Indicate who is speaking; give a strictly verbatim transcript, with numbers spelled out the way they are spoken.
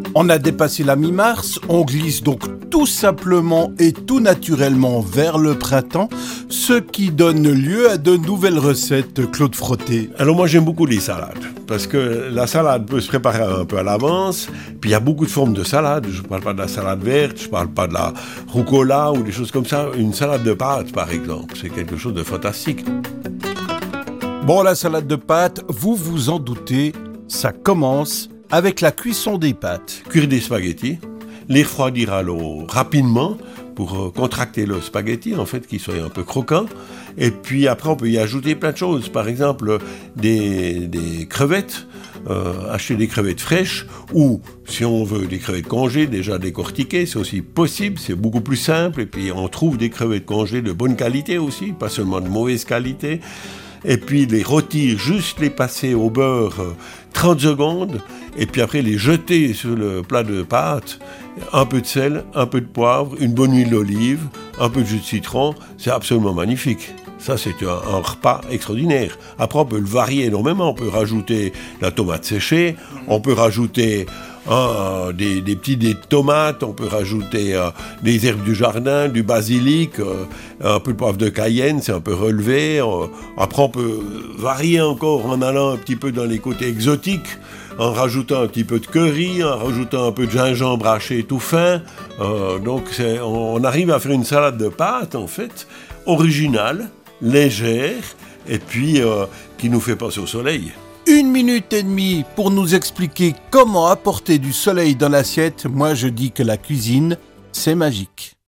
Speaker 1: On a dépassé la mi-mars, on glisse donc tout simplement et tout naturellement vers le printemps, ce qui donne lieu à de nouvelles recettes, Claude Frotté.
Speaker 2: Alors moi j'aime beaucoup les salades, parce que la salade peut se préparer un peu à l'avance, puis il y a beaucoup de formes de salade, je ne parle pas de la salade verte, je ne parle pas de la rucola ou des choses comme ça, une salade de pâtes par exemple, c'est quelque chose de fantastique.
Speaker 1: Bon, la salade de pâtes, vous vous en doutez, ça commence avec la cuisson des pâtes.
Speaker 2: Cuire des spaghettis, les refroidir à l'eau rapidement pour contracter le spaghetti, en fait, qu'il soit un peu croquant. Et puis après, on peut y ajouter plein de choses. Par exemple, des, des crevettes, euh, acheter des crevettes fraîches, ou si on veut des crevettes congées, déjà décortiquées, c'est aussi possible, c'est beaucoup plus simple. Et puis on trouve des crevettes congées de bonne qualité aussi, pas seulement de mauvaise qualité. Et puis les rôtir, juste les passer au beurre euh, trente secondes, et puis après les jeter sur le plat de pâtes, un peu de sel, un peu de poivre, une bonne huile d'olive, un peu de jus de citron, c'est absolument magnifique. Ça, c'est un, un repas extraordinaire. Après, on peut le varier énormément. On peut rajouter la tomate séchée, on peut rajouter hein, des, des petits dés de tomates, on peut rajouter euh, des herbes du jardin, du basilic, euh, un peu de poivre de Cayenne, c'est un peu relevé. Euh, après, on peut varier encore en allant un petit peu dans les côtés exotiques, en rajoutant un petit peu de curry, en rajoutant un peu de gingembre haché tout fin. Euh, donc, c'est, on arrive à faire une salade de pâtes, en fait, originale, légère, et puis euh, qui nous fait passer au soleil.
Speaker 1: Une minute et demie pour nous expliquer comment apporter du soleil dans l'assiette. Moi, je dis que la cuisine, c'est magique.